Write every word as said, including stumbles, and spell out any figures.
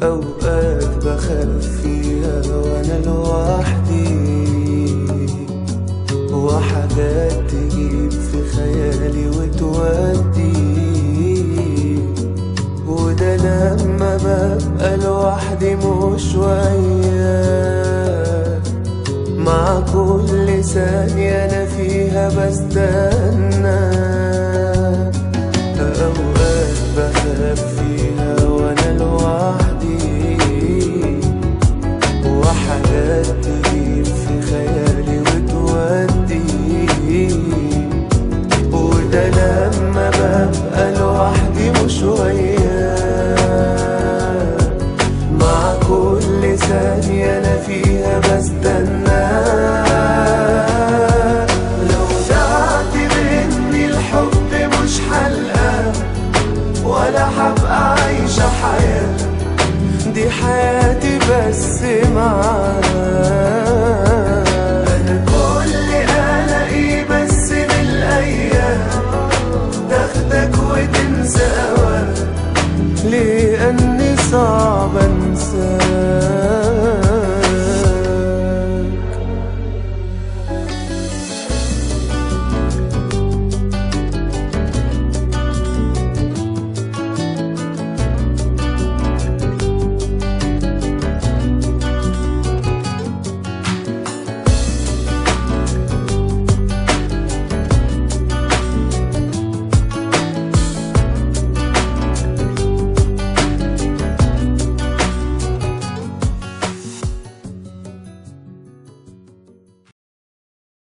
أوقات بخاف فيها وأنا لوحدي، وحاجات تجيب في خيالي وتودي، وده لما ببقى لوحدي مش وياك. مع كل ثانية أنا فيها بستنى، أوقات بخاف فيها وأنا لوحدي، وحاجات تجيب في خيالي وتودي، وده لما ببقى لوحدي مش وياك. مع كل ثانية أنا فيها بستنى، لو ضاعت مني الحب مش حلقة ولا حبقى عايشة حياة، دي حياتي بس معاك.